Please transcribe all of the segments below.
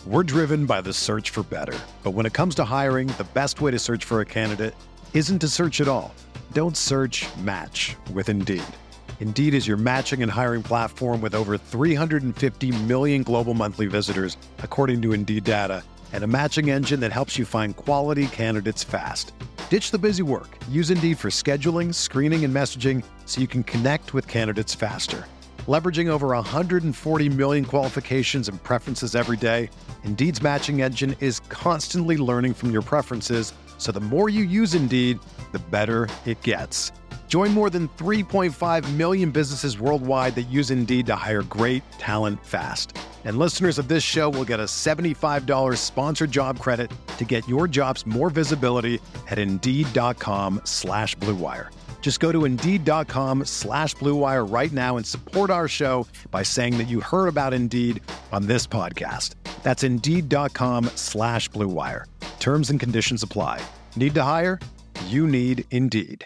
We're driven by the search for better. But when it comes to hiring, the best way to search for a candidate isn't to search at all. Don't search, match with Indeed. Indeed is your matching and hiring platform with over 350 million global monthly visitors, according to Indeed data, and a matching engine that helps you find quality candidates fast. Ditch the busy work. Use Indeed for scheduling, screening, and messaging so you can connect with candidates faster. Leveraging over 140 million qualifications and preferences every day, Indeed's matching engine is constantly learning from your preferences, so the more you use Indeed, the better it gets. Join more than 3.5 million businesses worldwide that use Indeed to hire great talent fast. And listeners of this show will get a $75 sponsored job credit to get your jobs more visibility at Indeed.com/Blue Wire. Just go to Indeed.com/Blue Wire right now and support our show by saying that you heard about Indeed on this podcast. That's Indeed.com/Blue Wire. Terms and conditions apply. Need to hire? You need Indeed.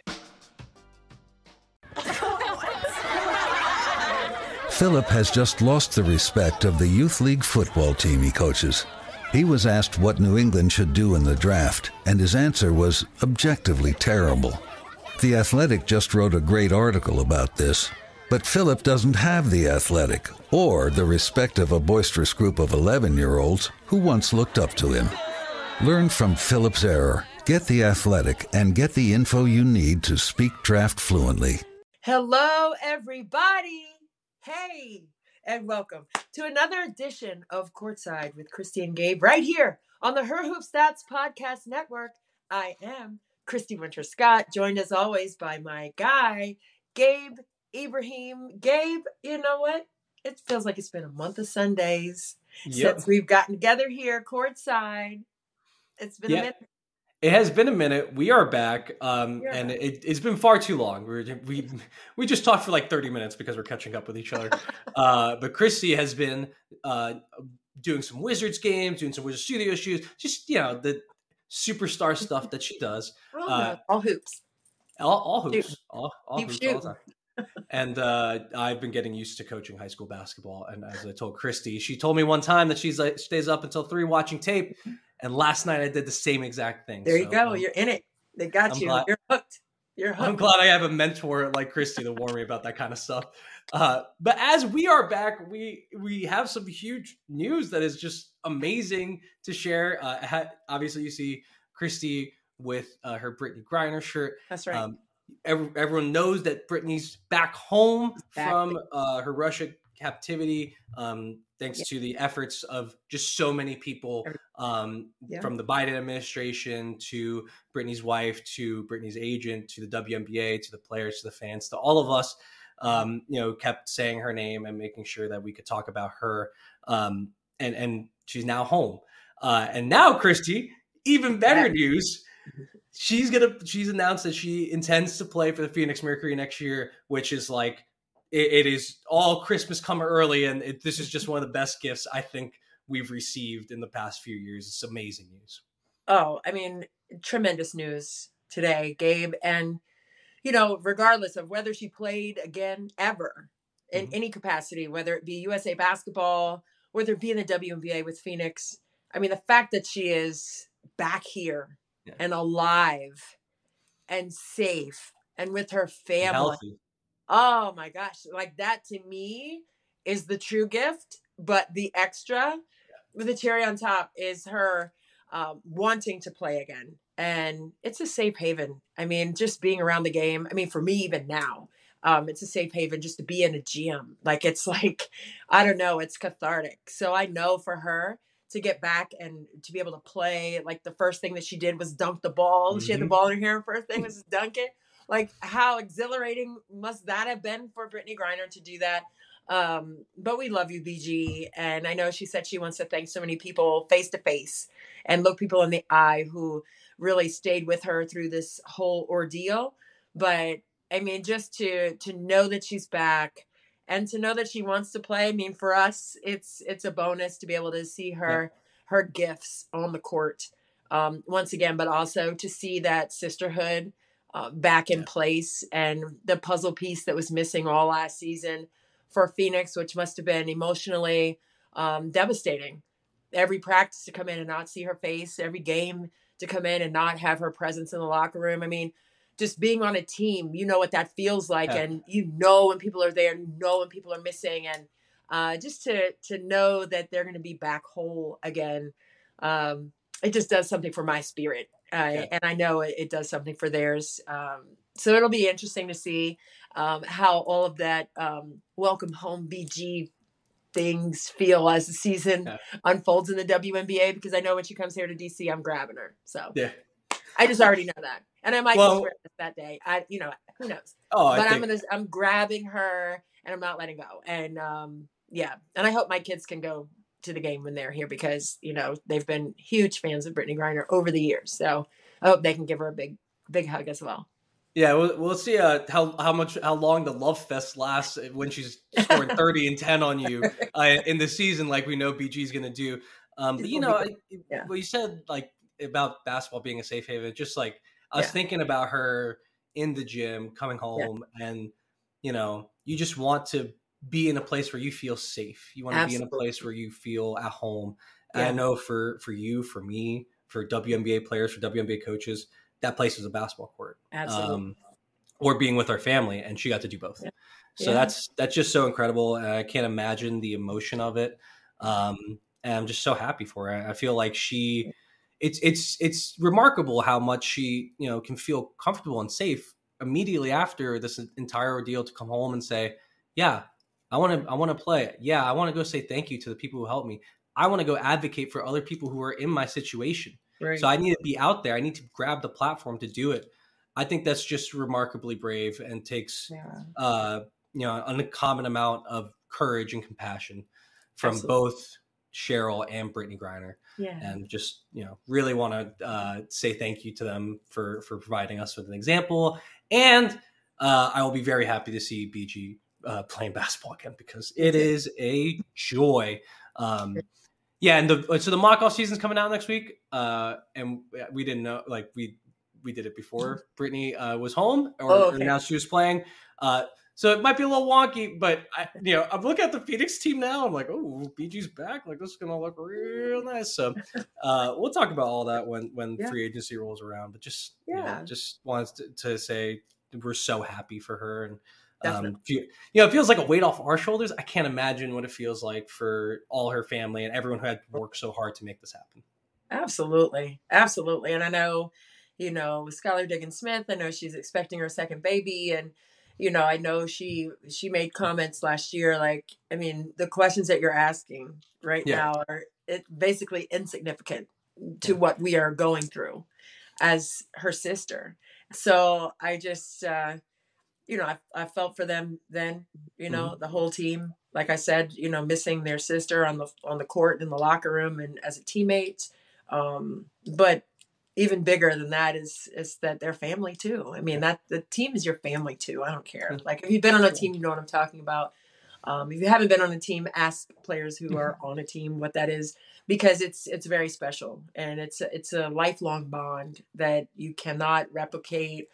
Philip has just lost the respect of the youth league football team he coaches. He was asked what New England should do in the draft, and his answer was objectively terrible. The Athletic just wrote a great article about this, but Philip doesn't have the Athletic or the respect of a boisterous group of 11-year-olds who once looked up to him. Learn from Philip's error. Get the Athletic and get the info you need to speak draft fluently. Hello, everybody. Hey, and welcome to another edition of Courtside with Christy and Gabe right here on the Her Hoop Stats Podcast Network. I am Christy Winter-Scott, joined as always by my guy, Gabe Ibrahim. Gabe, you know what? It feels like it's been a month of Sundays since we've gotten together here courtside. It's been a minute. It has been a minute. We are back, and it's been far too long. We just talked for like 30 minutes because we're catching up with each other. But Christy has been doing some Wizards games, doing some Wizards Studio shoots, just, the superstar stuff that she does. All hoops. All hoops. All hoops shooting. all the time. And I've been getting used to coaching high school basketball. And as I told Christy, she told me one time that she stays up until 3 watching tape. And last night I did the same exact thing. There you go. You're in it. They got you. You're hooked. I'm glad I have a mentor like Christy to warn me about that kind of stuff. But as we are back, we have some huge news that is just amazing to share. Obviously, you see Christy with her Brittany Griner shirt. That's right. Everyone knows that Brittany's back home from her Russia captivity, thanks to the efforts of just so many people, from the Biden administration to Brittany's wife, to Brittany's agent, to the WNBA, to the players, to the fans, to all of us, kept saying her name and making sure that we could talk about her. And she's now home. And now, Christy, even better news. She's announced that she intends to play for the Phoenix Mercury next year, which is like, it is all Christmas come early, and this is just one of the best gifts I think we've received in the past few years. It's amazing news. Oh, I mean, tremendous news today, Gabe. And, regardless of whether she played again ever in any capacity, whether it be USA Basketball, whether it be in the WNBA with Phoenix, I mean, the fact that she is back here and alive and safe and with her family. Healthy. Oh my gosh. Like that to me is the true gift, but the extra with the cherry on top is her wanting to play again. And it's a safe haven. I mean, just being around the game. I mean, for me, even now, it's a safe haven just to be in a gym. Like, it's like, I don't know, it's cathartic. So I know for her to get back and to be able to play, like the first thing that she did was dunk the ball. Mm-hmm. She had the ball in her hair. First thing was dunk it. Like, how exhilarating must that have been for Brittany Griner to do that? But we love you, BG. And I know she said she wants to thank so many people face to face and look people in the eye who really stayed with her through this whole ordeal. But I mean, just to know that she's back and to know that she wants to play. I mean, for us, it's a bonus to be able to see her gifts on the court once again, but also to see that sisterhood back in place and the puzzle piece that was missing all last season for Phoenix, which must have been emotionally devastating every practice to come in and not see her face, every game to come in and not have her presence in the locker room. I mean, just being on a team, you know what that feels like. Yeah. And you know when people are there, you know when people are missing. And just to know that they're going to be back whole again, it just does something for my spirit. And I know it does something for theirs. So it'll be interesting to see how all of that welcome home BG things feel as the season unfolds in the WNBA, because I know when she comes here to DC, I'm grabbing her. So I just already know that. And I might swear this that day. Who knows? But I'm grabbing her and I'm not letting go. And and I hope my kids can go to the game when they're here, because, they've been huge fans of Brittney Griner over the years. So I hope they can give her a big hug as well. Yeah, we'll see how long the love fest lasts when she's scoring 30 and 10 on you in the season, like we know BG is going to do. But what you said, like, about basketball being a safe haven, just like I was thinking about her in the gym, coming home, and you just want to be in a place where you feel safe. You want to be in a place where you feel at home. And I know for you, for me, for WNBA players, for WNBA coaches, that place is a basketball court. Absolutely. Or being with our family, and she got to do both. Yeah. So that's just so incredible. And I can't imagine the emotion of it. And I'm just so happy for her. I feel like it's remarkable how much she, can feel comfortable and safe immediately after this entire ordeal to come home and say, yeah, I want to play. Yeah, I want to go say thank you to the people who helped me. I want to go advocate for other people who are in my situation. Right. So I need to be out there. I need to grab the platform to do it. I think that's just remarkably brave and takes, an uncommon amount of courage and compassion from both Cheryl and Brittney Griner. Yeah. And just, really want to say thank you to them for providing us with an example. And I will be very happy to see BG playing basketball again, because it is a joy. And so the mock-off season's coming out next week, and we didn't know, like we did it before Brittney was home, or now she was playing. So it might be a little wonky, but I'm looking at the Phoenix team now. I'm like, oh, BG's back. Like, this is gonna look real nice. So we'll talk about all that when free agency rolls around. But just wanted to say we're so happy for her, and it feels like a weight off our shoulders. I can't imagine what it feels like for all her family and everyone who had worked so hard to make this happen. Absolutely. Absolutely. And I know, with Skylar Diggins-Smith, I know she's expecting her second baby. And, I know she made comments last year, like, I mean, the questions that you're asking now are basically insignificant to what we are going through as her sister. So I just, I felt for them then, the whole team, like I said, missing their sister on the court, in the locker room, and as a teammate. But even bigger than that is that they're family too. I mean, that the team is your family too. I don't care. Like, if you've been on a team, you know what I'm talking about. If you haven't been on a team, ask players who are on a team what that is, because it's very special, and it's a lifelong bond that you cannot replicate.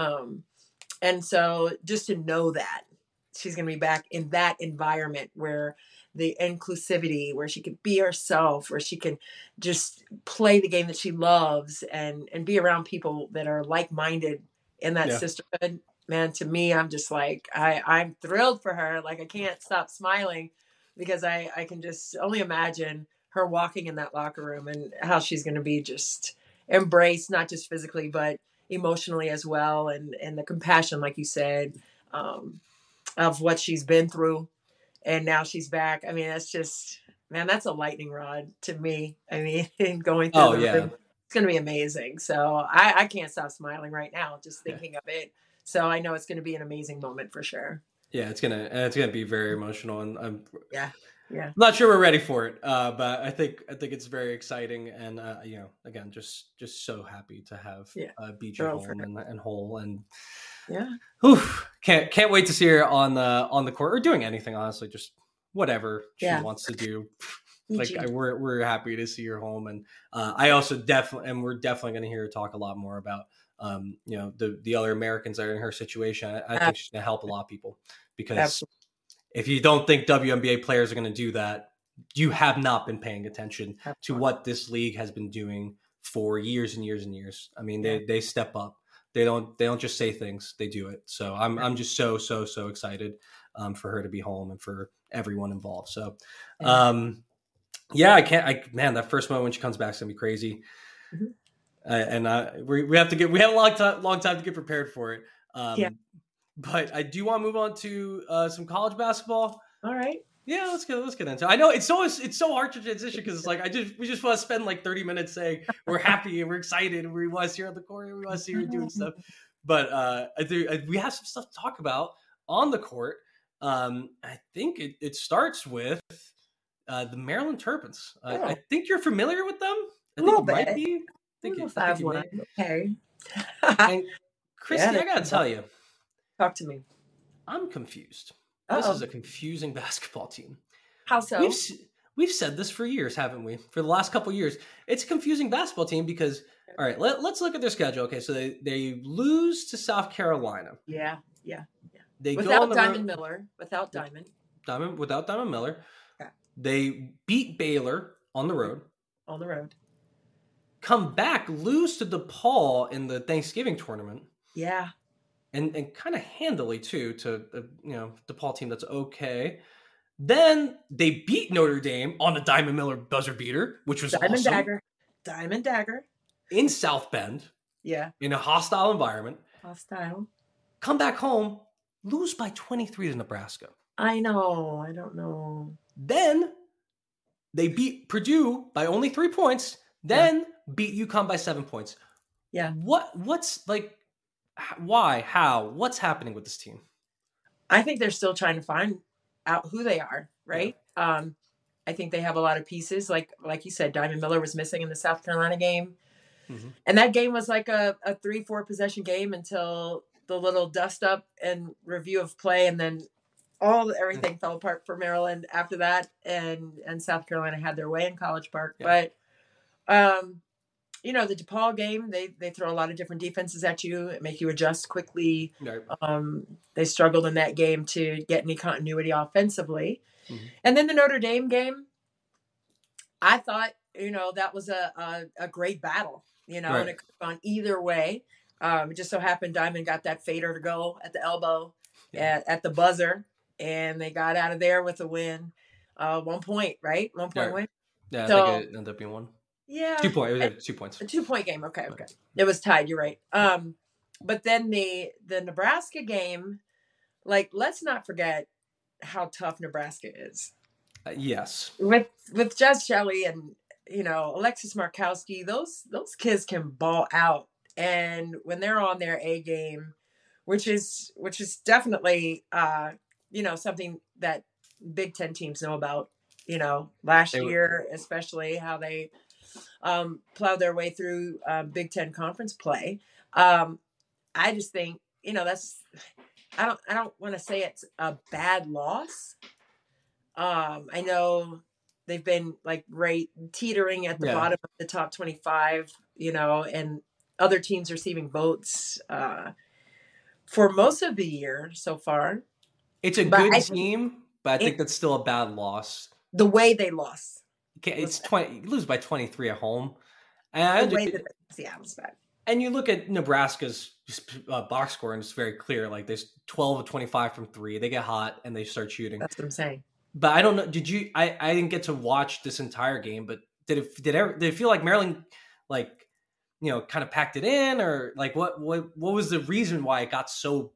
And so just to know that she's going to be back in that environment where the inclusivity, where she can be herself, where she can just play the game that she loves, and be around people that are like-minded in that sisterhood, man, to me, I'm just like, I'm thrilled for her. Like, I can't stop smiling, because I can just only imagine her walking in that locker room and how she's going to be just embraced, not just physically, but emotionally as well, and the compassion, like you said, of what she's been through, and now she's back. I mean, that's just, man, that's a lightning rod to me. I mean, going through room, it's going to be amazing. So I can't stop smiling right now just thinking of it. So I know it's going to be an amazing moment for sure. Yeah, it's gonna be very emotional, and I'm not sure we're ready for it, but I think it's very exciting, and again, just so happy to have BG home and whole, and can't wait to see her on the court, or doing anything, honestly, just whatever she wants to do. Like, we're happy to see her home, and I also we're definitely going to hear her talk a lot more about the other Americans that are in her situation. I think she's going to help a lot of people, because if you don't think WNBA players are going to do that, you have not been paying attention to what this league has been doing for years and years and years. I mean, they step up. They don't just say things; they do it. So I'm just so excited for her to be home and for everyone involved. So, man, that first moment when she comes back is gonna be crazy. We have a long time to get prepared for it. But I do want to move on to some college basketball. All right. Yeah, let's get into it. I know it's so hard to transition because it's like we just want to spend like 30 minutes saying we're happy and we're excited and we want to see her on the court and we want to see her doing stuff. But we have some stuff to talk about on the court. I think it starts with the Maryland Terrapins. I think you're familiar with them. I think you might be. Okay. And Christy, I gotta tell you. Talk to me. I'm confused. This is a confusing basketball team. How so? We've said this for years, haven't we? For the last couple of years. It's a confusing basketball team because, all right, let's look at their schedule. Okay, so they lose to South Carolina. Yeah. They without Diamond Miller. Without Diamond Miller. Okay. They beat Baylor on the road. Come back, lose to DePaul in the Thanksgiving tournament. Yeah. And kind of handily too to DePaul team that's okay. Then they beat Notre Dame on a Diamond Miller buzzer beater, which was awesome. Diamond Dagger in South Bend. Yeah, in a hostile environment. Come back home, lose by 23 to Nebraska. I know. I don't know. Then they beat Purdue by only 3 points. Then beat UConn by 7 points. Yeah. What's like? Why? How? What's happening with this team? I think they're still trying to find out who they are, right? Yeah. I think they have a lot of pieces. Like you said, Diamond Miller was missing in the South Carolina game. Mm-hmm. And that game was like a 3-4 possession game until the little dust up and review of play. And then everything fell apart for Maryland after that. And South Carolina had their way in College Park. Yeah. But, the DePaul game, they throw a lot of different defenses at you and make you adjust quickly. Right. They struggled in that game to get any continuity offensively. Mm-hmm. And then the Notre Dame game, I thought, that was a great battle, right. And it could have gone either way. It just so happened Diamond got that fader to go at the elbow at the buzzer, and they got out of there with a win. 1 point, right? 1 point win. Yeah, so, I think it ended up being one. Yeah. 2 points. It was 2 points. A 2 point game. Okay. It was tied. You're right. But then the Nebraska game, let's not forget how tough Nebraska is. Yes. With Jess Shelley and, Alexis Markowski, those kids can ball out. And when they're on their A game, which is definitely, something that Big Ten teams know about, last year, especially how they plowed their way through Big Ten conference play. I just think, I don't want to say it's a bad loss. I know they've been right teetering at the bottom of the top 25, and other teams receiving votes for most of the year so far. It's a good team, but I think that's still a bad loss. The way they lost. It's 20. You lose by 23 at home. And it was bad. And you look at Nebraska's box score, and it's very clear. There's 12 of 25 from 3. They get hot and they start shooting. That's what I'm saying. But I don't know. Did you? I didn't get to watch this entire game. But did it feel like Maryland, kind of packed it in, or what was the reason why it got so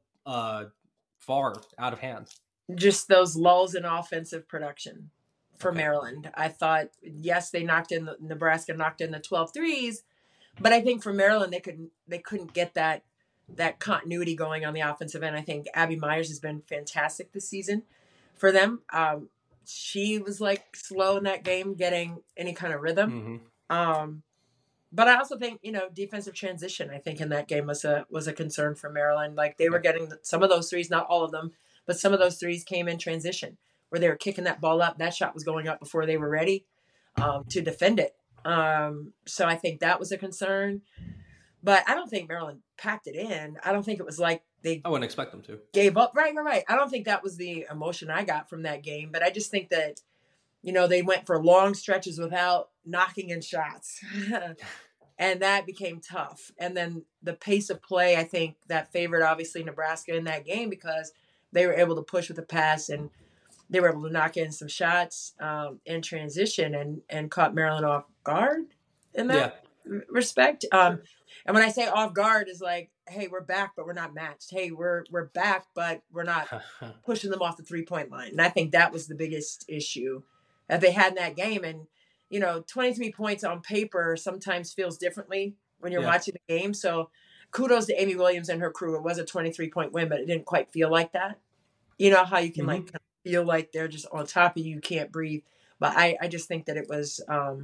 far out of hand? Just those lulls in offensive production. For Maryland, I thought, yes, Nebraska knocked in the 12 threes, but I think for Maryland, they couldn't get that continuity going on the offensive end. I think Abby Myers has been fantastic this season for them. She was slow in that game, getting any kind of rhythm. Mm-hmm. But I also think, defensive transition, I think in that game was a concern for Maryland. They were getting some of those threes, not all of them, but some of those threes came in transition, where they were kicking that ball up. That shot was going up before they were ready to defend it. So I think that was a concern. But I don't think Maryland packed it in. I don't think it was I wouldn't expect them to. Gave up. Right. I don't think that was the emotion I got from that game. But I just think that they went for long stretches without knocking in shots. And that became tough. And then the pace of play, I think that favored obviously Nebraska in that game because they were able to push with the pass and they were able to knock in some shots in transition and caught Maryland off guard in that respect. And when I say off guard is like, hey, we're back, but we're not matched. Hey, we're back, but we're not pushing them off the 3-point line. And I think that was the biggest issue that they had in that game. And 23 points on paper sometimes feels differently when you're watching the game. So kudos to Amy Williams and her crew. It was a 23-point win, but it didn't quite feel like that. You know how you can like kind of feel like they're just on top of you, can't breathe. But I just think that it was,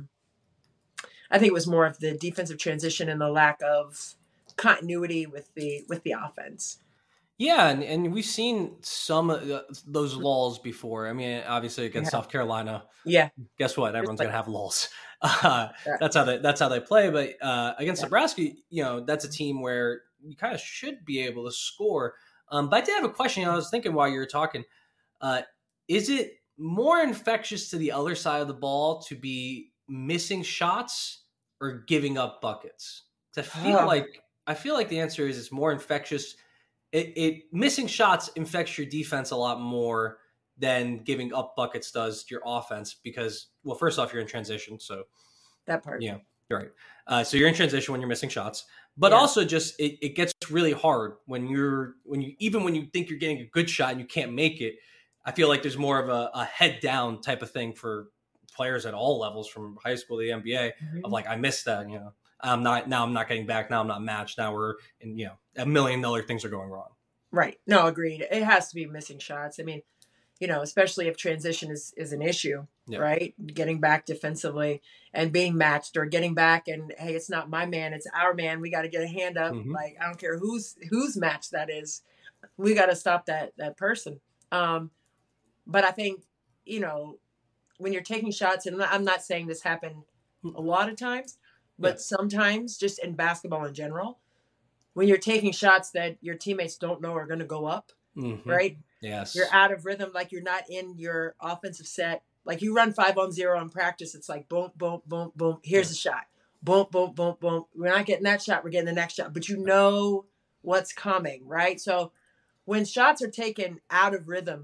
I think it was more of the defensive transition and the lack of continuity with the offense. Yeah, and we've seen some of those lulls before. I mean, obviously against South Carolina. Yeah. Guess what? Everyone's gonna have lulls. That's how they play. But against Nebraska, that's a team where you kind of should be able to score. But I did have a question. I was thinking while you were talking, is it more infectious to the other side of the ball to be missing shots or giving up buckets? Because I feel like the answer is it's more infectious. It missing shots infects your defense a lot more than giving up buckets does your offense because, well, first off, you're in transition. So that part. Yeah, you're right. So you're in transition when you're missing shots, but also just it gets really hard when you think you're getting a good shot and you can't make it. I feel like there's more of a head down type of thing for players at all levels from high school to the NBA of like, I missed that, I'm not getting back. Now I'm not matched. Now we're in, $1 million things are going wrong. Right. No, agreed. It has to be missing shots. I mean, especially if transition is an issue, right? Getting back defensively and being matched or getting back and, hey, it's not my man, it's our man. We got to get a hand up. Like, I don't care whose match that is. We got to stop that person. But I think, when you're taking shots, and I'm not saying this happened a lot of times, but sometimes just in basketball in general, when you're taking shots that your teammates don't know are going to go up, right? Yes. You're out of rhythm. Like you're not in your offensive set. Like you run 5-on-0 in practice. It's like, boom, boom, boom, boom. Here's a shot. Boom, boom, boom, boom. We're not getting that shot. We're getting the next shot, but you know what's coming, right? So when shots are taken out of rhythm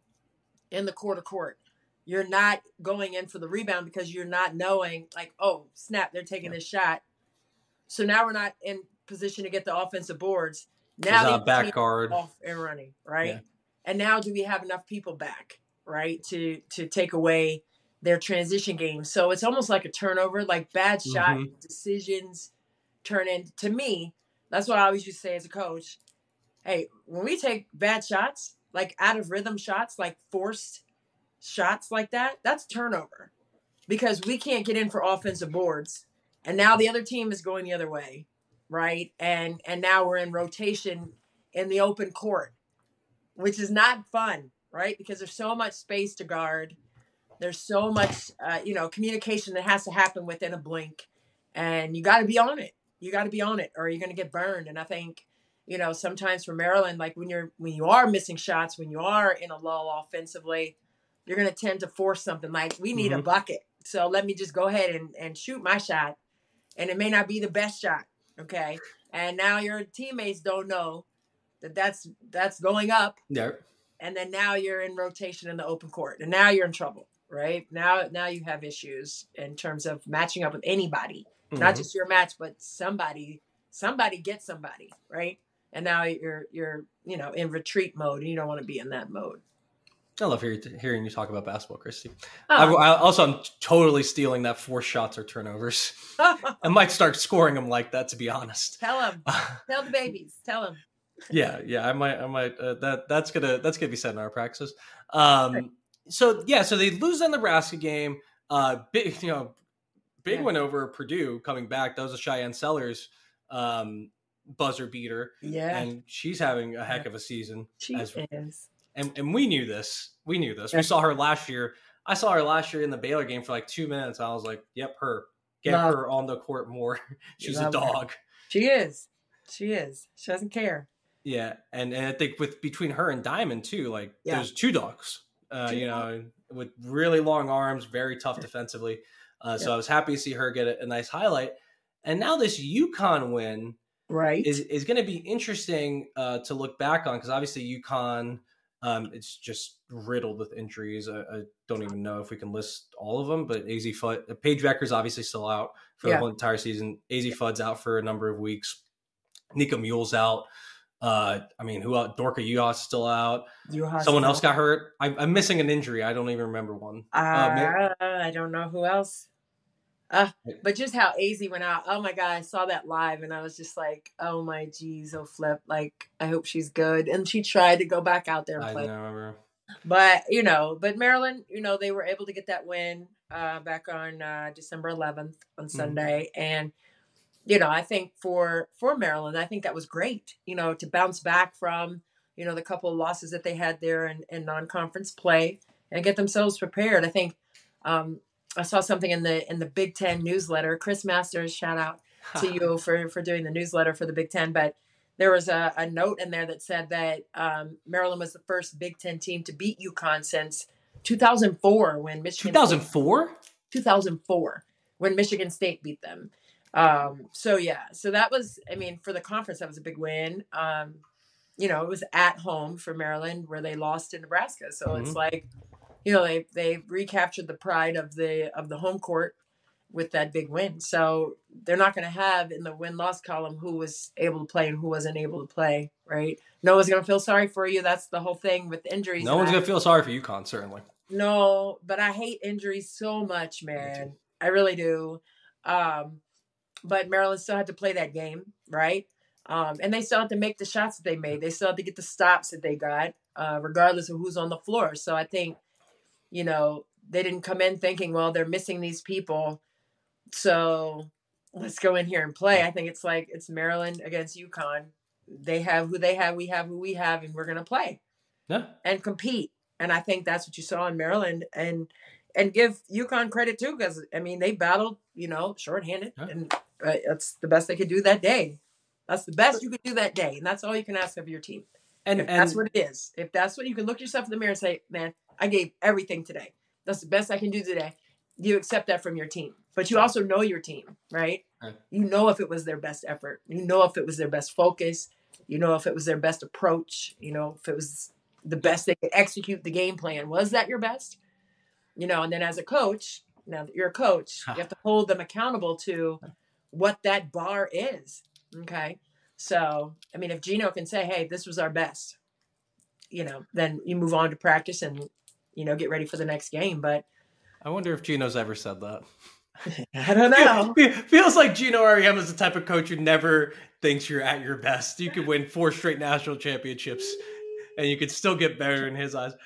in the court, you're not going in for the rebound because you're not knowing like, oh, snap, they're taking this shot. So now we're not in position to get the offensive boards. Now the back guard off and running, right? Yeah. And now do we have enough people back, right, to take away their transition game? So it's almost like a turnover, like bad shot decisions turn into, to me, that's what I always used to say as a coach. Hey, when we take bad shots, like out of rhythm shots, like forced shots like that, that's turnover because we can't get in for offensive boards. And now the other team is going the other way, right? And now we're in rotation in the open court, which is not fun, right? Because there's so much space to guard. There's so much, communication that has to happen within a blink. And you got to be on it. You got to be on it or you're going to get burned. And I think, sometimes for Maryland, like when you are missing shots, when you are in a lull offensively, you're going to tend to force something like we need a bucket. So let me just go ahead and shoot my shot. And it may not be the best shot. Okay. And now your teammates don't know that's going up. Yeah. And then now you're in rotation in the open court and now you're in trouble, right? Now you have issues in terms of matching up with anybody, not just your match, but somebody gets somebody, right? And now you're in retreat mode and you don't want to be in that mode. I love hearing you talk about basketball, Christy. I'm totally stealing that 4 shots or turnovers. I might start scoring them like that, to be honest. Tell them. Tell the babies. Tell them. Yeah. I might. That's gonna be said in our practices. So they lose the Nebraska game. Big win over Purdue coming back. That was a Cheyenne Sellers buzzer beater. Yeah, and she's having a heck of a season. She is. And we knew this. We saw her last year. I saw her last year in the Baylor game for like 2 minutes. I was like, yep, her. Get her on the court more. She's a dog. Her. She is. She doesn't care. Yeah. And I think between her and Diamond too, like there's 2 dogs, with really long arms, very tough defensively. So I was happy to see her get a nice highlight. And now this UConn win is going to be interesting to look back on, because obviously UConn, it's just riddled with injuries. I don't even know if we can list all of them, but AZ Fudd, Paige Becker's obviously still out for the whole entire season. AZ Fudd's out for a number of weeks. Nika Mule's out. Who else? Dorka Juhas still out. Someone else got hurt. I'm missing an injury. I don't even remember one. I don't know who else. But just how AZ went out. Oh my God, I saw that live and I was just like, oh my geez, oh flip. Like, I hope she's good. And she tried to go back out there and play. I remember. But, but Maryland, they were able to get that win back on December 11th on Sunday. And, I think for Maryland, I think that was great, to bounce back from, the couple of losses that they had there in non-conference play and get themselves prepared. I think I saw something in the Big Ten newsletter. Chris Masters, shout out to you for doing the newsletter for the Big Ten. But there was a note in there that said that Maryland was the first Big Ten team to beat UConn since 2004 when Michigan 2004 when Michigan State beat them. So that was, for the conference, that was a big win. It was at home for Maryland where they lost to Nebraska. So it's like, they recaptured the pride of the home court with that big win. So they're not going to have in the win-loss column who was able to play and who wasn't able to play, right? No one's going to feel sorry for you. That's the whole thing with injuries. No one's going to feel sorry for UConn, certainly. No, but I hate injuries so much, man. I really do. But Maryland still had to play that game, right? And they still had to make the shots that they made. They still had to get the stops that they got, regardless of who's on the floor. So I think, they didn't come in thinking, well, they're missing these people, so let's go in here and play. I think it's like it's Maryland against UConn. They have who they have, we have who we have, and we're going to play and compete. And I think that's what you saw in Maryland. And give UConn credit, too, because, they battled, shorthanded. Yeah. And that's the best they could do that day. That's the best you could do that day. And that's all you can ask of your team. And that's what it is. If that's what you can look yourself in the mirror and say, man, I gave everything today. That's the best I can do today. You accept that from your team. But you also know your team, right? You know if it was their best effort. You know if it was their best focus. You know if it was their best approach. If it was the best they could execute the game plan. Was that your best? And then as a coach, now that you're a coach, you have to hold them accountable to what that bar is. Okay? So, if Gino can say, hey, this was our best, then you move on to practice and, get ready for the next game. But I wonder if Gino's ever said that. I don't know. Feels like Gino Auriemma is the type of coach who never thinks you're at your best. You could win 4 straight national championships and you could still get better in his eyes.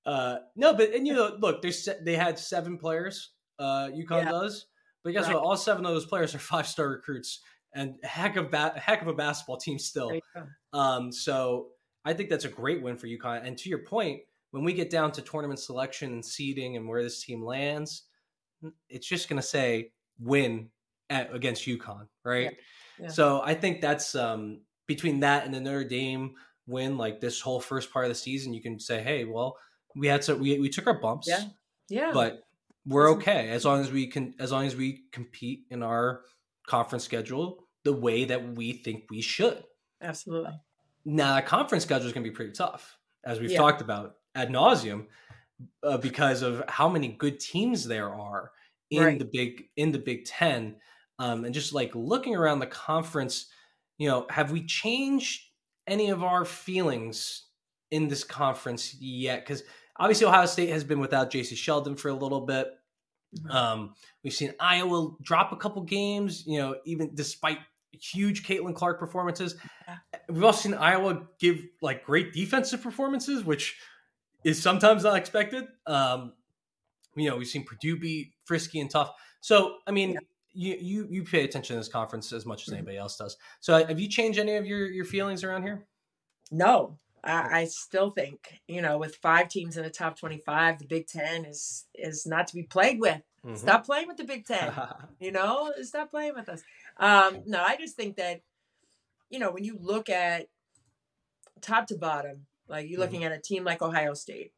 Look, they had 7 players, UConn does. But guess what? All 7 of those players are 5-star recruits. And heck of a basketball team still. So I think that's a great win for UConn. And to your point, when we get down to tournament selection and seeding and where this team lands, it's just going to say win against UConn, right? Yeah. So I think that's between that and the Notre Dame win, like this whole first part of the season, you can say, hey, well, we took our bumps, but we're okay as long as we compete in our conference schedule the way that we think we should. Absolutely. Now, the conference schedule is going to be pretty tough, as we've talked about ad nauseum, because of how many good teams there are in the Big Ten, and just like looking around the conference, have we changed any of our feelings in this conference yet? Because obviously Ohio State has been without J.C. Sheldon for a little bit. We've seen Iowa drop a couple games, even despite huge Caitlin Clark performances. We've also seen Iowa give like great defensive performances, which is sometimes not expected. We've seen Purdue be frisky and tough. So, you pay attention to this conference as much as anybody else does. So have you changed any of your feelings around here? No. I still think, with 5 teams in the top 25, the Big Ten is not to be played with. Mm-hmm. Stop playing with the Big Ten. Stop playing with us. No, I just think that, when you look at top to bottom, like you're looking at a team like Ohio State,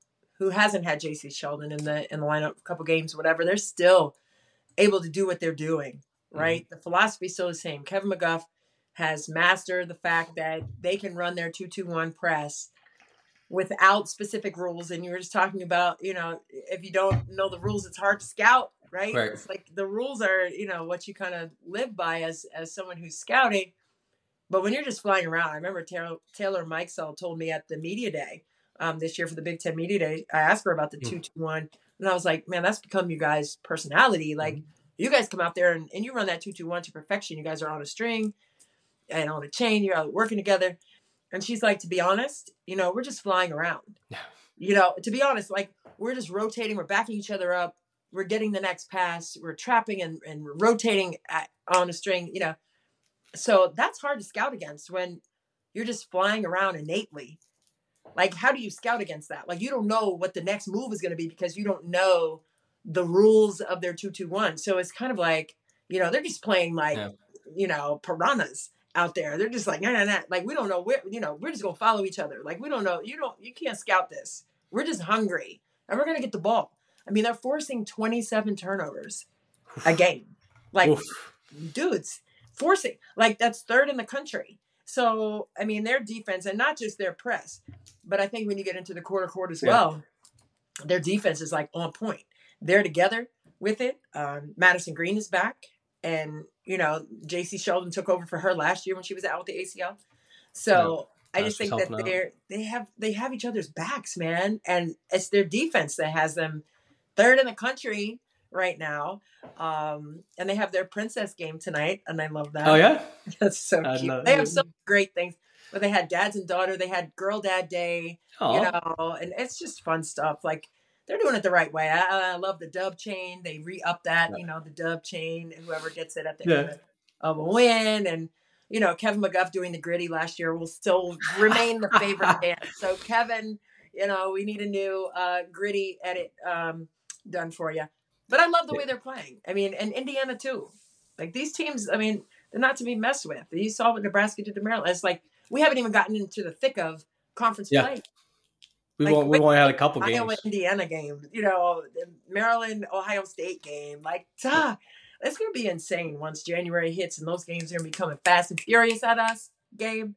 who hasn't had JC Sheldon in the lineup a couple games, whatever, they're still able to do what they're doing, right? The philosophy is still the same. Kevin McGuff has mastered the fact that they can run their 2-2-1 press without specific rules. And you were just talking about, if you don't know the rules, it's hard to scout, right? It's like the rules are, what you kind of live by as someone who's scouting. But when you're just flying around, I remember Taylor Mikesell told me at the media day this year for the Big Ten Media Day, I asked her about the 2-2-1. And I was like, man, that's become you guys' personality. Like, you guys come out there and you run that 2-2-1 to perfection. You guys are on a string and on a chain. You're out working together. And she's like, to be honest, we're just flying around. To be honest, like, we're just rotating. We're backing each other up. We're getting the next pass. We're trapping and we're rotating on a string, So that's hard to scout against when you're just flying around innately. Like, how do you scout against that? Like, you don't know what the next move is going to be because you don't know the rules of their 2-2-1. So it's kind of like, they're just playing like, piranhas out there. They're just like, nah. Like, we don't know where, we're just going to follow each other. Like, we don't know. You can't scout this. We're just hungry and we're going to get the ball. I mean, they're forcing 27 turnovers a game. Like, dudes, forcing. Like, that's third in the country. So, I mean, their defense, and not just their press, but I think when you get into the quarter court as well, their defense is like on point. They're together with it. Madison Green is back. And, JC Sheldon took over for her last year when she was out with the ACL. So I just think that they have each other's backs, man. And it's their defense that has them third in the country right now. And they have their princess game tonight. And I love that. Oh, yeah? That's so cute. They have so great things. But they had dads and daughter. They had girl dad day, and it's just fun stuff. Like, they're doing it the right way. I love the dub chain. They re-up that, the dub chain, whoever gets it at the end of a win. And, Kevin McGuff doing the gritty last year will still remain the favorite dance. So Kevin, we need a new gritty edit done for you. But I love the way they're playing. I mean, and Indiana too. Like, these teams, I mean, they're not to be messed with. You saw what Nebraska did to Maryland. It's like, we haven't even gotten into the thick of conference play. We've only had a couple games. Iowa, Indiana game, Maryland, Ohio State game. Like, it's going to be insane once January hits and those games are going to be coming fast and furious at us, Gabe.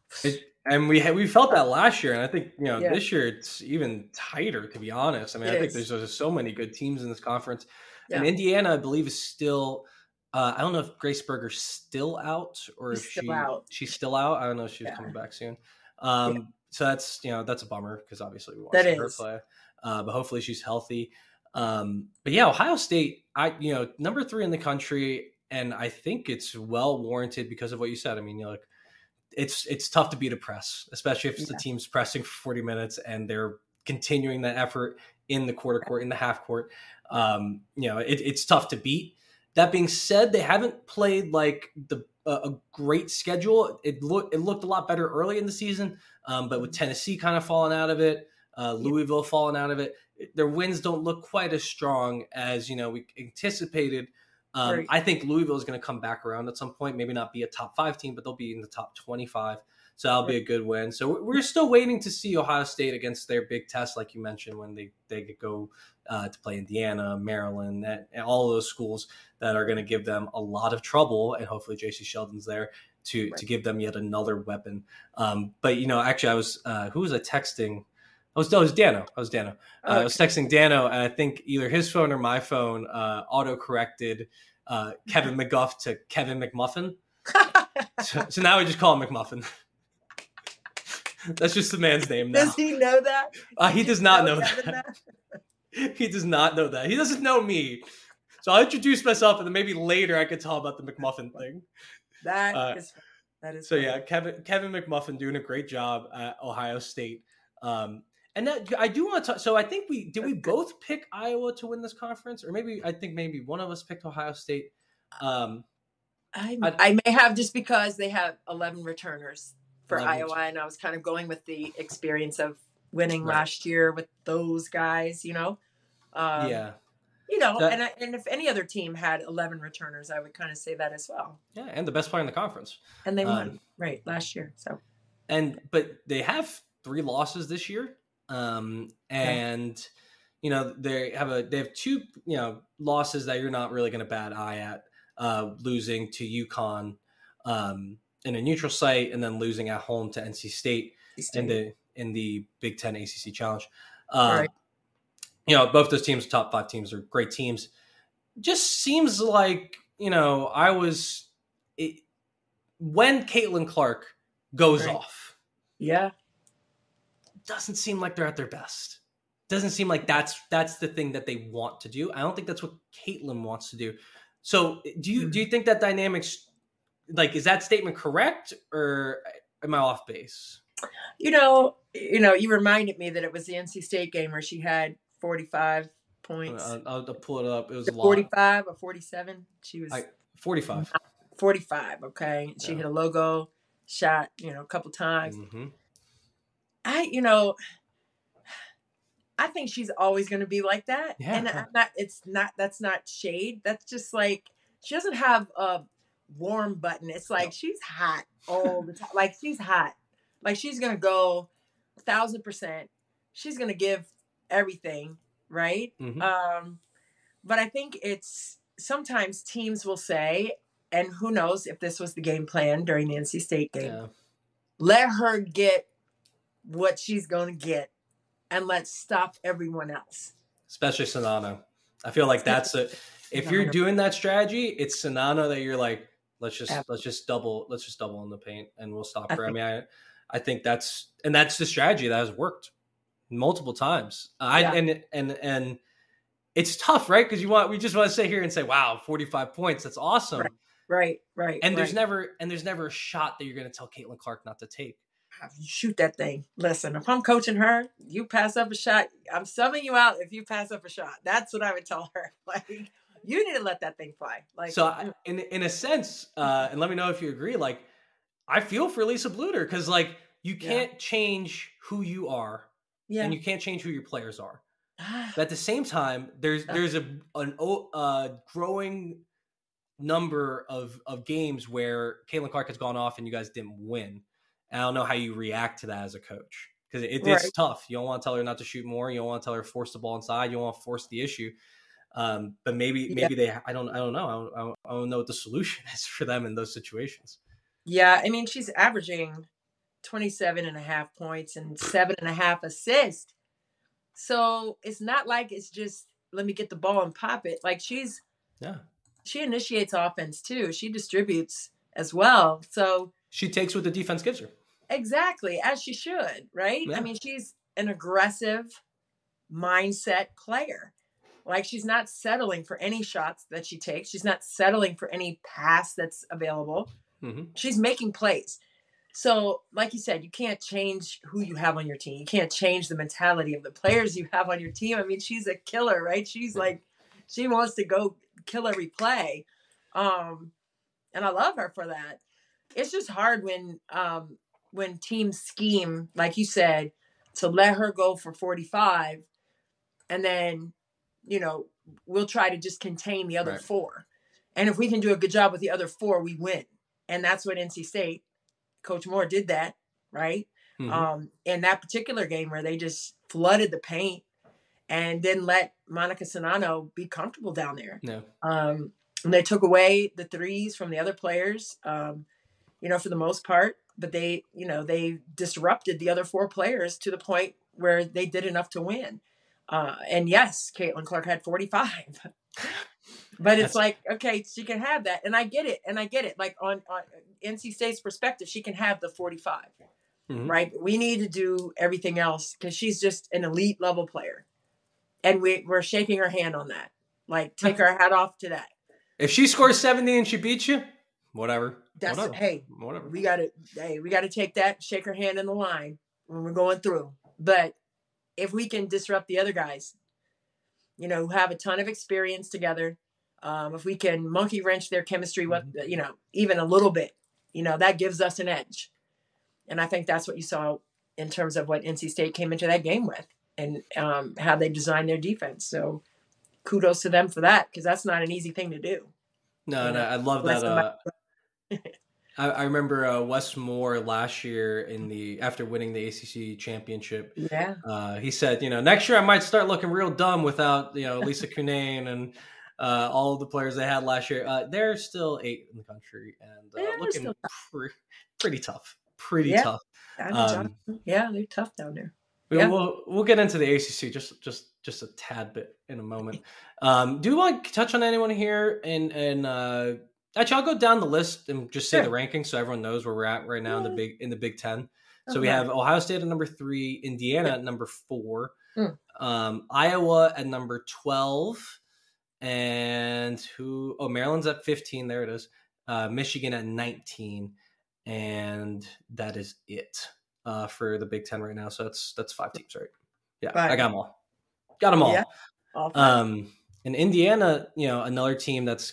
And we felt that last year, and I think this year it's even tighter, to be honest. I mean, I think there's just so many good teams in this conference, and Indiana, I believe, is still. I don't know if Grace Berger's still out or if she's still out. I don't know if she's coming back soon. So that's a bummer because obviously we want to see her play. But hopefully she's healthy. But yeah, Ohio State, number 3 in the country, and I think it's well warranted because of what you said. I mean, it's tough to beat a press, especially if the team's pressing for 40 minutes and they're continuing that effort in the quarter court, in the half court. It's tough to beat. That being said, they haven't played like a great schedule. It looked a lot better early in the season, but with Tennessee kind of falling out of it, Louisville falling out of it, their wins don't look quite as strong as we anticipated. I think Louisville is going to come back around at some point. Maybe not be a top 5 team, but they'll be in the top 25. So that'll be a good win. So we're still waiting to see Ohio State against their big test, like you mentioned, when they go to play Indiana, Maryland, and all those schools that are going to give them a lot of trouble. And hopefully JC Sheldon's there to give them yet another weapon. But actually, I was who was I texting? It was Dano. I was texting Dano, and I think either his phone or my phone auto-corrected Kevin McGuff to Kevin McMuffin. So now we just call him McMuffin. That's just the man's name now. Does he know that? He does not know that. He does not know that. He doesn't know me. So I'll introduce myself, and then maybe later I could tell about the McMuffin thing. That is so funny. Yeah, Kevin McMuffin doing a great job at Ohio State. And that I do want to talk. So I think we both pick Iowa to win this conference, or maybe one of us picked Ohio State. I may have, just because they have 11 returners for Iowa, and I was kind of going with the experience of winning last year with those guys, and if any other team had 11 returners, I would kind of say that as well. Yeah, and the best player in the conference. And they won last year. So, but they have 3 losses this year. and they have two losses that you're not really going to bat eye at, losing to UConn in a neutral site, and then losing at home to NC State in the Big Ten ACC Challenge. Right. Both those teams, top 5 teams, are great teams. Just seems like when Caitlin Clark goes off, doesn't seem like they're at their best. Doesn't seem like that's the thing that they want to do. I don't think that's what Caitlin wants to do. So do you think that dynamics, like, is that statement correct, or am I off base? You reminded me that it was the NC State game where she had 45 points. I'll pull it up. It was 45 or 47. She was 45. 45. Okay. She hit a logo shot, a couple times. Mm-hmm. I think she's always going to be like that. Yeah. And that's not shade. That's just like, she doesn't have a warm button. It's like, she's hot all the time. Like, she's hot. Like, she's going to go 1,000%. She's going to give everything. Right. Mm-hmm. But I think it's sometimes teams will say, and who knows if this was the game plan during the NC State game, let her get what she's going to get, and let's stop everyone else. Especially Czinano. I feel like if you're doing that strategy, it's Czinano that you're like, let's just double in the paint and we'll stop her. I think that's the strategy that has worked multiple times. And it's tough, right? Because we just want to sit here and say, wow, 45 points. That's awesome. Right. And there's never a shot that you're going to tell Caitlin Clark not to take. You shoot that thing. Listen, if I'm coaching her, you pass up a shot, I'm subbing you out if you pass up a shot. That's what I would tell her. Like, you need to let that thing fly. Like, so in a sense, and let me know if you agree, like, I feel for Lisa Bluder, because, like, you can't change who you are, and you can't change who your players are. But at the same time, there's a growing number of games where Caitlin Clark has gone off and you guys didn't win. And I don't know how you react to that as a coach, because it's tough. You don't want to tell her not to shoot more. You don't want to tell her to force the ball inside. You don't want to force the issue. But maybe I don't know. I don't know what the solution is for them in those situations. Yeah, I mean, she's averaging 27.5 points and 7.5 assists. So it's not like it's just, let me get the ball and pop it. Like, she initiates offense too. She distributes as well. So she takes what the defense gives her. Exactly, as she should, right? Yeah. I mean, she's an aggressive mindset player. Like, she's not settling for any shots that she takes. She's not settling for any pass that's available. Mm-hmm. She's making plays. So, like you said, you can't change who you have on your team. You can't change the mentality of the players you have on your team. I mean, she's a killer, right? She's like, she wants to go kill every play. And I love her for that. It's just hard when teams scheme, like you said, to let her go for 45, and then, we'll try to just contain the other 4. And if we can do a good job with the other 4, we win. And that's what NC State, Coach Moore did that, right? Mm-hmm. In that particular game where they just flooded the paint and didn't let Monica Czinano be comfortable down there. No. And they took away the threes from the other players, for the most part. But they disrupted the other 4 players to the point where they did enough to win. And yes, Caitlin Clark had 45. But it's like, okay, she can have that. And I get it. Like, on NC State's perspective, she can have the 45, mm-hmm. right? We need to do everything else because she's just an elite level player. And we're shaking her hand on that. Like, take our hat off to that. If she scores 70 and she beats you, whatever. Whatever. We got to take that, shake her hand in the line when we're going through. But if we can disrupt the other guys, who have a ton of experience together, if we can monkey wrench their chemistry, even a little bit, that gives us an edge. And I think that's what you saw in terms of what NC State came into that game with, and how they designed their defense. So kudos to them for that, because that's not an easy thing to do. No, I love that. I remember Wes Moore last year after winning the ACC championship. Yeah. He said, next year I might start looking real dumb without, Lisa Cunane and all of the players they had last year. They're still 8th in the country and looking pretty tough. Pretty tough. Yeah, they're tough down there. We'll get into the ACC just a tad bit in a moment. Do you want to touch on anyone here? And actually, I'll go down the list and just say the rankings so everyone knows where we're at right now in the Big Ten. So we have Ohio State at number 3, Indiana at number 4, Iowa at number 12, and Maryland's at 15. There it is. Michigan at 19, and that is it. For the Big Ten right now, so that's 5 teams, right? Yeah, 5. I got them all. Yeah. And Indiana, another team that's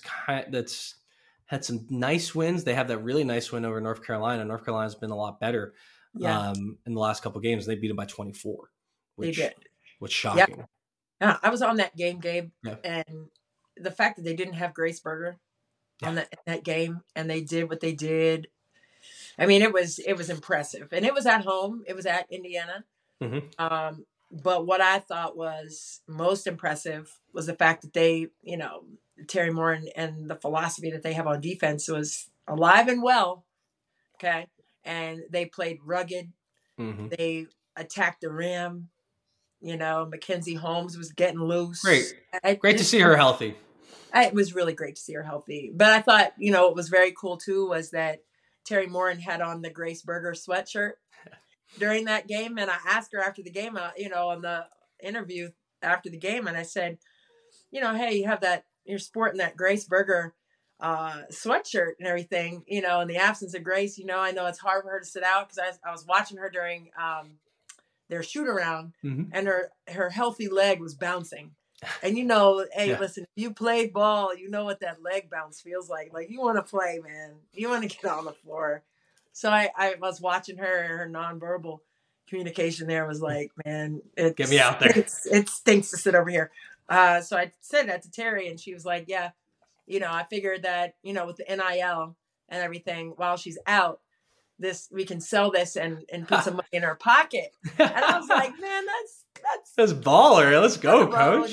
had some nice wins. They have that really nice win over North Carolina. North Carolina's been a lot better in the last couple of games. They beat them by 24. Which shocking. Yeah, I was on that game, Gabe, and the fact that they didn't have Grace Berger on that game, and they did what they did. I mean, it was impressive, and it was at home. It was at Indiana. Mm-hmm. But what I thought was most impressive was the fact that they, Terry Moore and the philosophy that they have on defense was alive and well. Okay, and they played rugged. Mm-hmm. They attacked the rim. Mackenzie Holmes was getting loose. Great to see her healthy. It was really great to see her healthy. But I thought, what was very cool too was that Terry Morin had on the Grace Berger sweatshirt during that game. And I asked her after the game, on the interview after the game, and I said, hey, you have you're sporting that Grace Berger sweatshirt and everything, in the absence of Grace, I know it's hard for her to sit out because I was watching her during their shoot around, and her healthy leg was bouncing. And listen, if you play ball, you know what that leg bounce feels like. Like, you want to play, man. You want to get on the floor. So I was watching her nonverbal communication there was like, man, get me out there. It stinks to sit over here. So I said that to Terry, and she was like, yeah, I figured that, with the NIL and everything, while she's out, we can sell this and put some money in her pocket. And I was like, man, that's baller. Let's go, coach.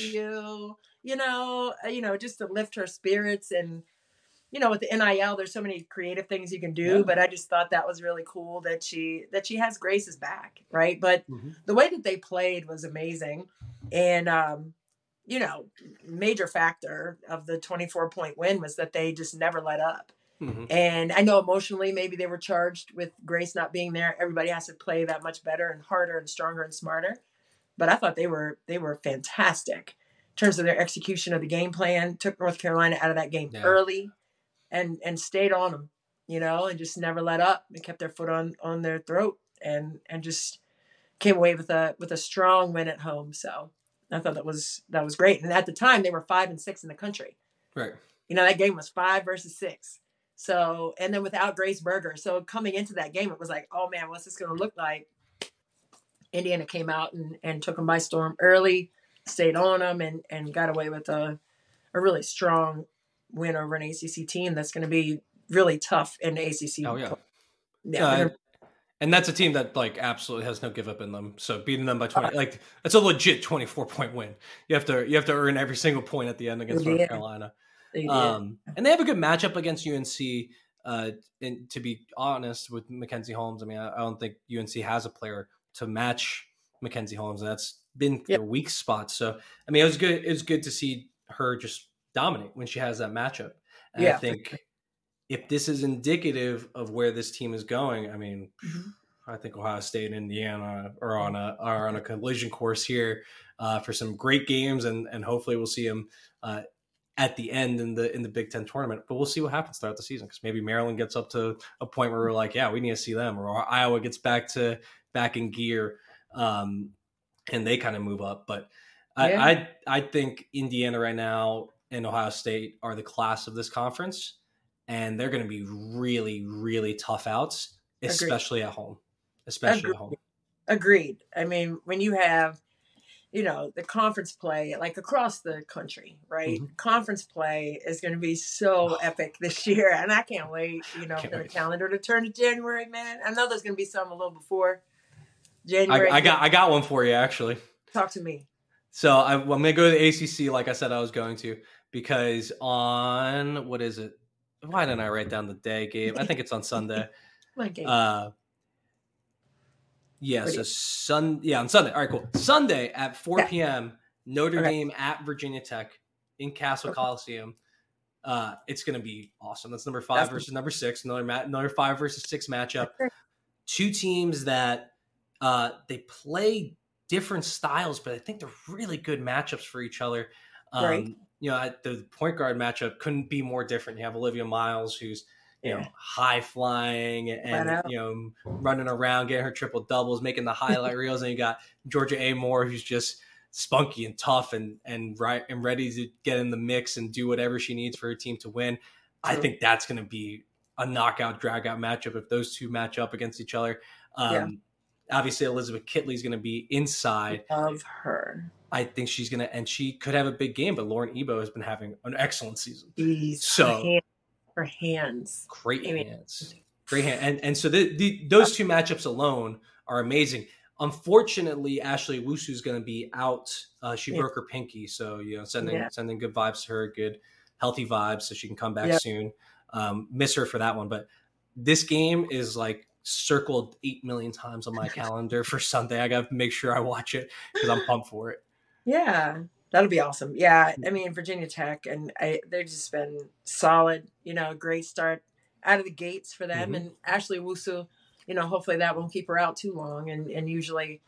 Just to lift her spirits. And, with the NIL, there's so many creative things you can do, but I just thought that was really cool that she has Grace's back. Right. But the way that they played was amazing. And, major factor of the 24-point win was that they just never let up. Mm-hmm. And I know emotionally, maybe they were charged with Grace not being there. Everybody has to play that much better and harder and stronger and smarter. But I thought they were fantastic in terms of their execution of the game plan. Took North Carolina out of that game early, and stayed on them, and just never let up. They kept their foot on their throat and just came away with a strong win at home. So I thought that was great. And at the time, they were 5-6 in the country. Right. That game was 5 versus 6. So, and then without Grace Berger. So coming into that game, it was like, oh man, what's this going to look like? Indiana came out and took them by storm early, stayed on them, and got away with a really strong win over an ACC team that's going to be really tough in the ACC. Oh, yeah. And that's a team that absolutely has no give up in them. So beating them by 20, that's a legit 24-point win. You have to earn every single point at the end against North Carolina. And they have a good matchup against UNC. And to be honest with Mackenzie Holmes, I mean, I don't think UNC has a player to match Mackenzie Holmes. And that's been their weak spot. So, I mean, it was good. It was good to see her just dominate when she has that matchup. And I think if this is indicative of where this team is going, I mean, I think Ohio State and Indiana are on a collision course here for some great games, and hopefully we'll see them at the end in the Big Ten tournament. But we'll see what happens throughout the season, because maybe Maryland gets up to a point where we're like, yeah, we need to see them, or Iowa gets back in gear, and they kind of move up. But I think Indiana right now and Ohio State are the class of this conference, and they're going to be really, really tough outs, especially at home. At home. Agreed. I mean, when you have the conference play, like across the country, right? Mm-hmm. Conference play is going to be so epic this year. And I can't wait, for the calendar to turn to January, man. I know there's going to be some a little before January. I got one for you, actually. Talk to me. So I'm going to go to the ACC like I said I was going to, because on, what is it? Why didn't I write down the day, Gabe? I think it's on Sunday. My game. Yeah, so on Sunday. All right, cool. Sunday at 4 p.m., Notre Dame at Virginia Tech in Castle Coliseum. It's going to be awesome. That's number 5 versus number 6. Another 5 versus 6 matchup. Two teams that they play different styles, but I think they're really good matchups for each other. Right. The point guard matchup couldn't be more different. You have Olivia Miles, who's high flying and running around, getting her triple doubles, making the highlight reels, and you got Georgia A. Moore, who's just spunky and tough and ready to get in the mix and do whatever she needs for her team to win. I think that's going to be a knockout, drag-out matchup if those two match up against each other. Obviously, Elizabeth Kitley is going to be inside. Love her. I think she's going to, and she could have a big game, but Lauren Ebo has been having an excellent season. Her hands. Great hands. And so those two matchups alone are amazing. Unfortunately, Ashley Owusu is going to be out. She broke her pinky. So, sending good vibes to her, good, healthy vibes so she can come back soon. Miss her for that one. But this game is like circled 8 million times on my calendar for Sunday. I got to make sure I watch it because I'm pumped for it. Yeah, that'll be awesome. Yeah, I mean, Virginia Tech, and they've just been solid, great start out of the gates for them. Mm-hmm. And Ashley Owusu, hopefully that won't keep her out too long. And usually,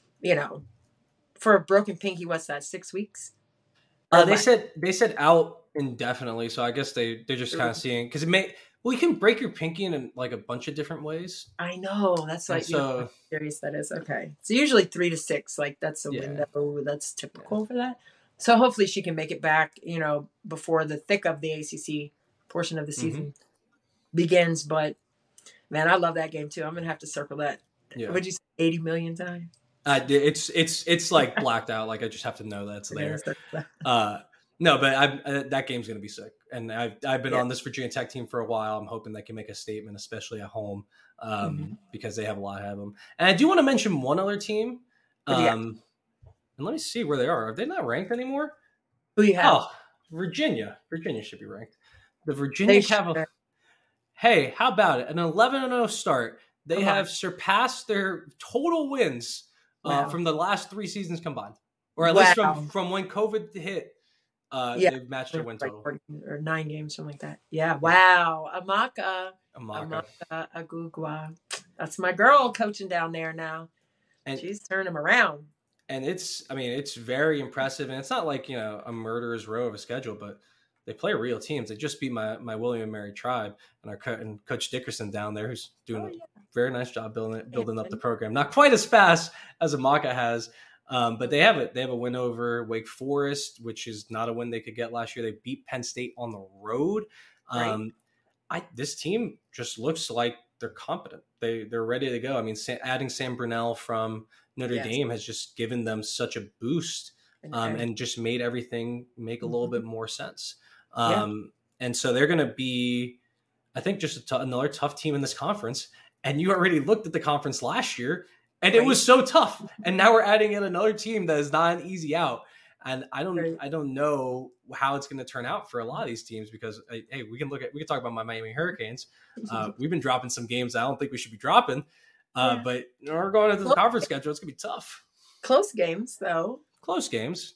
for a broken pinky, what's that, 6 weeks? They said out indefinitely. So I guess they're just kind of seeing, because you can break your pinky in like a bunch of different ways. I know. That's like, how serious that is. Okay. So usually 3 to 6, like that's a window that's typical for that. So hopefully she can make it back, before the thick of the ACC portion of the season begins. But man, I love that game too. I'm going to have to circle that. Yeah. What'd you say, 80 million times? It's like blacked out. Like I just have to know that's there. No, but that game's going to be sick. And I've been on this Virginia Tech team for a while. I'm hoping they can make a statement, especially at home, because they have a lot of them. And I do want to mention one other team. And let me see where they are. Are they not ranked anymore? Who you have? Oh, Virginia. Virginia should be ranked. The Virginia Cavaliers. Hey, how about it? An 11-0 start. They have surpassed their total wins from the last 3 seasons combined. Or at least from when COVID hit. They've matched their win total. Or 9 games, something like that. Yeah, wow. Amaka Agugwa. That's my girl coaching down there now. And she's turning them around. And it's very impressive. And it's not like, a murderer's row of a schedule, but they play real teams. They just beat my William & Mary Tribe and Coach Dickerson down there, who's doing a very nice job building up the program. Not quite as fast as Amaka has, but they have a win over Wake Forest, which is not a win they could get last year. They beat Penn State on the road. This team just looks like they're competent. They're ready to go. I mean, adding Sam Brunell from Notre Dame has just given them such a boost and just made everything make a little bit more sense. And so they're going to be, I think, just another tough team in this conference. And you already looked at the conference last year, and it was so tough. And now we're adding in another team that is not an easy out. And I don't know how it's going to turn out for a lot of these teams, because hey, we can talk about my Miami Hurricanes. We've been dropping some games I don't think we should be dropping. But we're going into the conference schedule. It's going to be tough. Close games, though. Close games.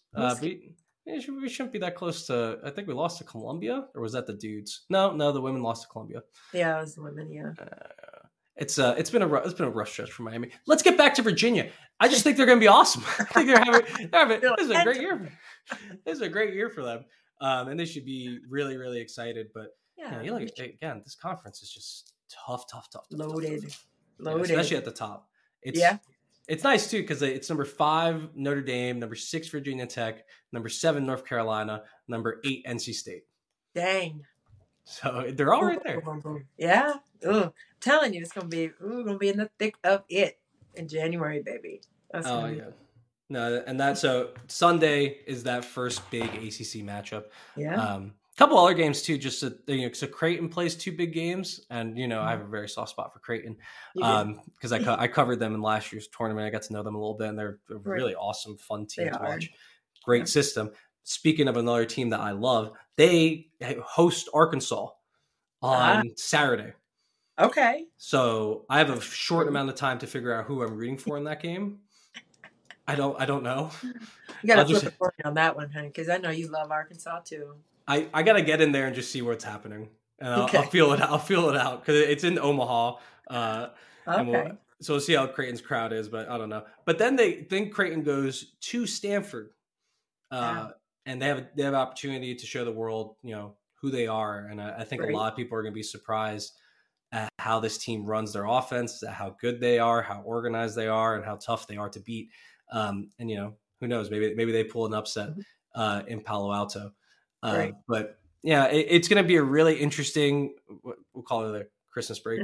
We shouldn't be that close to. I think we lost to Columbia, or was that the dudes? No, the women lost to Columbia. Yeah, it was the women. Yeah. It's been a rough stretch for Miami. Let's get back to Virginia. I just think they're going to be awesome. I think they're having this is a great year. This is a great year for them, and they should be really, really excited. But again, this conference is just tough. Loaded. Yeah, especially at the top. It's nice too, because it's number 5 Notre Dame, number 6 Virginia Tech, number 7 North Carolina, number 8 NC State. Dang. So they're all right there. Yeah. I'm telling you, it's gonna be in the thick of it in January, baby. No, and that so Sunday is that first big ACC matchup. Yeah. Couple other games too. Just so Creighton plays 2 big games, and I have a very soft spot for Creighton because I covered them in last year's tournament. I got to know them a little bit, and they're a really awesome, fun team to watch. Great system. Speaking of another team that I love, they host Arkansas on Saturday. Okay. So I have a short amount of time to figure out who I'm rooting for in that game. I don't know. You got to flip a coin on that one, honey, because I know you love Arkansas too. I got to get in there and just see what's happening, and I'll feel it. I'll feel it out because it's in Omaha. And so we'll see how Creighton's crowd is, but I don't know. But then Creighton goes to Stanford, and they have opportunity to show the world, who they are, and I think a lot of people are going to be surprised at how this team runs their offense, at how good they are, how organized they are, and how tough they are to beat. And who knows? Maybe they pull an upset in Palo Alto. But yeah, it's going to be a really interesting. We'll call it a Christmas break.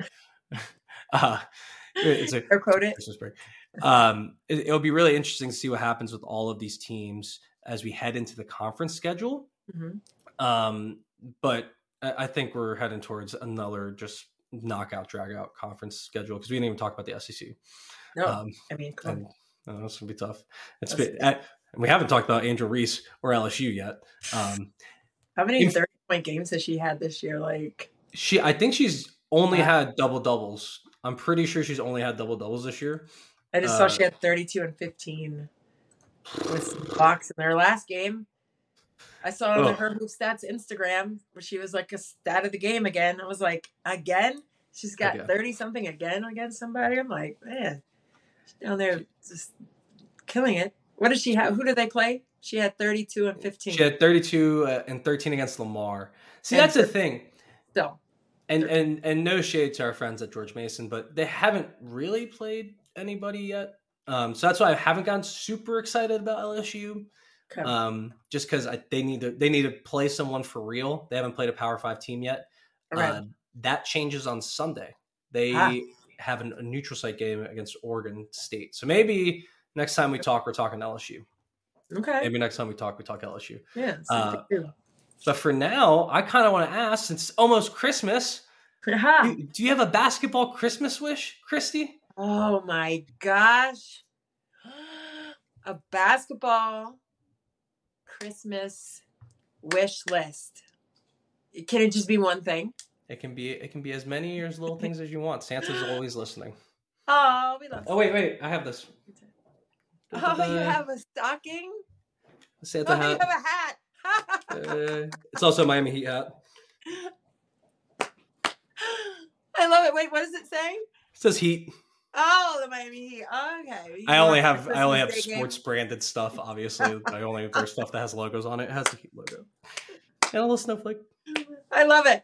It's a Christmas break. It'll be really interesting to see what happens with all of these teams as we head into the conference schedule. Mm-hmm. But I think we're heading towards another just knockout, drag out conference schedule because we didn't even talk about the SEC. No, it's going to be tough. We haven't talked about Angel Reese or LSU yet. How many 30-point games has she had this year? I think she's only had double doubles. I'm pretty sure she's only had double doubles this year. I just saw she had 32 and 15 with some blocks in their last game. I saw on her Hoop Stats Instagram where she was like a stat of the game again. I was like, again? She's got 30 something again against somebody. I'm like, man, she's down there just killing it. What did she have? Who did they play? She had 32 and 15. She had 32 and 13 against Lamar. See, that's the thing. Still. And no shade to our friends at George Mason, but they haven't really played anybody yet. So that's why I haven't gotten super excited about LSU. Okay. Just because they need to play someone for real. They haven't played a Power 5 team yet. Right. That changes on Sunday. They have a neutral site game against Oregon State. So maybe next time we talk, we're talking LSU. Okay. Maybe next time we talk LSU. Yeah. But for now, I kind of want to ask, since it's almost Christmas, do you have a basketball Christmas wish, Christy? Oh my gosh. A basketball Christmas wish list. Can it just be one thing? It can be as many or as little things as you want. Santa's always listening. Oh, we love Santa. Oh, wait. I have this. Oh, you have a stocking? Santa hat. You have a hat. It's also a Miami Heat hat. I love it. Wait, what does it say? It says Heat. Oh, the Miami Heat. Okay. I only have sports branded stuff, obviously. I only wear stuff that has logos on it. It has the Heat logo. And a little snowflake. I love it.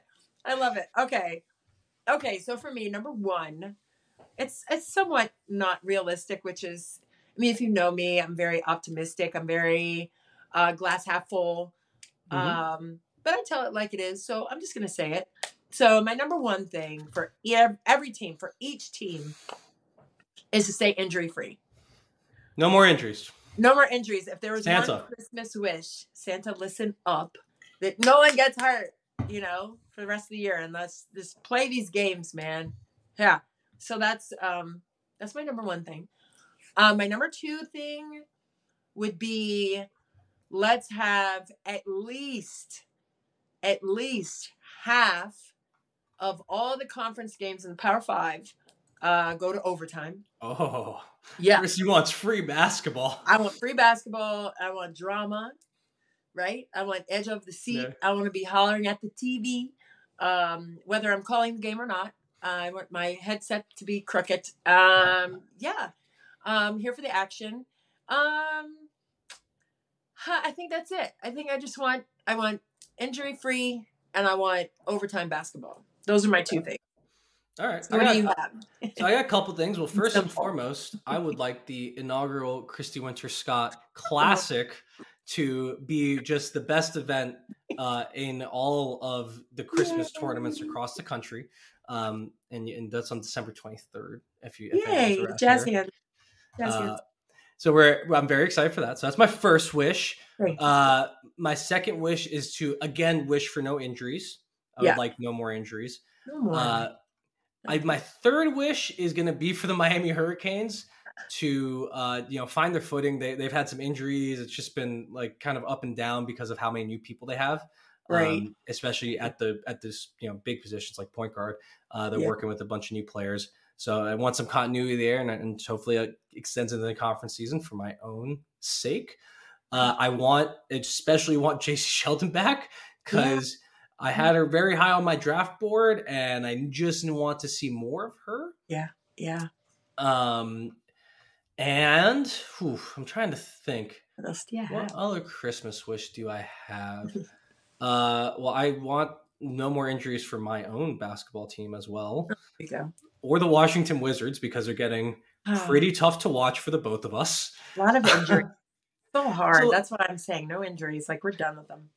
Okay, so for me, number one, it's somewhat not realistic, which is, if you know me, I'm very optimistic. I'm very glass half full. Mm-hmm. But I tell it like it is. So I'm just going to say it. So my number one thing for every team, for each team, is to stay injury free. No more injuries. No more injuries. If there was one Christmas wish, Santa, listen up, that no one gets hurt, for the rest of the year, and let's just play these games, man. Yeah. So that's my number one thing. My number two thing would be, let's have at least half of all the conference games in the Power 5 go to overtime. Oh. Yeah. Chrissy wants free basketball. I want free basketball. I want drama, right? I want edge of the seat. Yeah. I want to be hollering at the TV, whether I'm calling the game or not. I want my headset to be crooked. Yeah. Here for the action. I think that's it. I think I want injury free and I want overtime basketball. Those are my two things. All right. So what do you have? So I got a couple things. Well, first and foremost, I would like the inaugural Christy Winter-Scott Classic to be just the best event in all of the Christmas tournaments across the country. And that's on December 23rd. Yay, jazz hands. So I'm very excited for that. So that's my first wish. My second wish is to again wish for no injuries. I would like no more injuries. No more. My third wish is going to be for the Miami Hurricanes to find their footing. They've had some injuries. It's just been like kind of up and down because of how many new people they have. Right. Especially at this big positions like point guard. They're working with a bunch of new players. So I want some continuity there, and hopefully it extends into the conference season for my own sake. I especially want JC Sheldon back because I had her very high on my draft board, and I just want to see more of her. Yeah. And I'm trying to think. What else do you have? What other Christmas wish do I have? Well, I want no more injuries for my own basketball team as well. There you go. Or the Washington Wizards, because they're getting pretty tough to watch for the both of us. A lot of injuries. So hard. That's what I'm saying. No injuries. Like, we're done with them.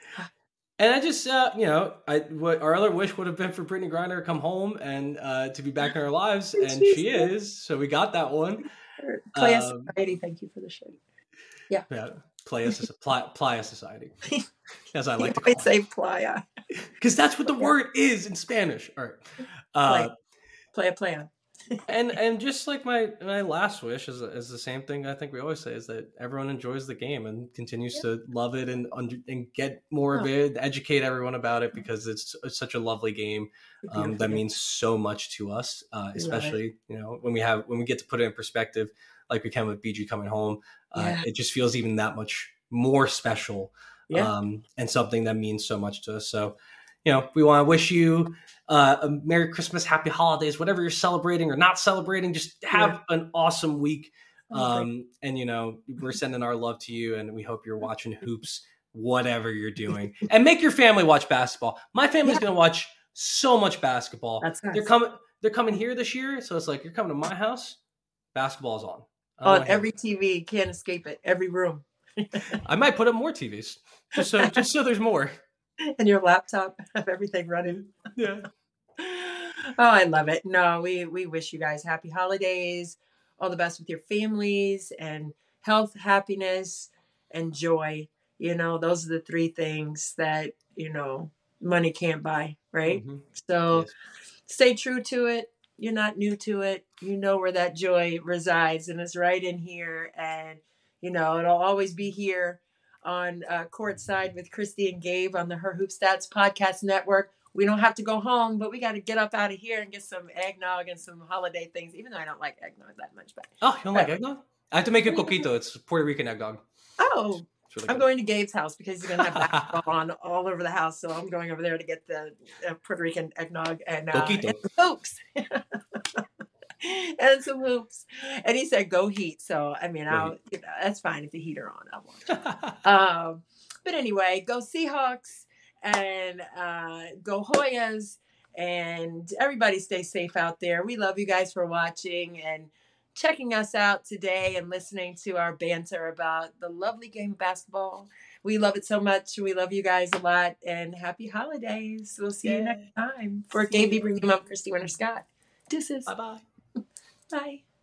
And I just, what our other wish would have been for Brittany Griner to come home and to be back in our lives, and she is. So we got that one. Playa Society, thank you for the show. Yeah. Playa Society, as I like to call it. Say playa. Because that's what the word is in Spanish. All right. Playa. and just like my last wish is the same thing I think we always say, is that everyone enjoys the game and continues to love it and get more of it, educate everyone about it, because it's such a lovely game that means so much to us, especially when we get to put it in perspective, like we can with BG coming home. It just feels even that much more special, and something that means so much to us. So we want to wish you a Merry Christmas, Happy Holidays, whatever you're celebrating or not celebrating. Just have an awesome week. And, we're sending our love to you, and we hope you're watching hoops, whatever you're doing. And make your family watch basketball. My family's going to watch so much basketball. That's nice. They're coming here this year, so it's like, you're coming to my house, basketball's on. On every TV, can't escape it. Every room. I might put up more TVs, just so there's more. And your laptop, have everything running. Yeah. Oh, I love it. No, we wish you guys happy holidays, all the best with your families, and health, happiness, and joy. Those are the three things that, money can't buy, right? Mm-hmm. So stay true to it. You're not new to it. You know where that joy resides, and it's right in here. And, it'll always be here on Courtside with Christy and Gabe on the Her Hoop Stats Podcast Network. We don't have to go home, but we got to get up out of here and get some eggnog and some holiday things, even though I don't like eggnog that much. But you don't like eggnog? I have to make a coquito. It's Puerto Rican eggnog. Oh, really I'm going to Gabe's house because he's going to have basketball on all over the house. So I'm going over there to get the Puerto Rican eggnog and hoops. And some hoops. And he said, go Heat. So, I mean, that's fine if the Heat are on. I won't. But anyway, go Seahawks and go Hoyas. And everybody stay safe out there. We love you guys for watching and checking us out today and listening to our banter about the lovely game of basketball. We love it so much. We love you guys a lot. And happy holidays. We'll see you next time. For Gabe Ibrahim, I'm Christy Winter Scott. Deuces. Bye-bye. Bye.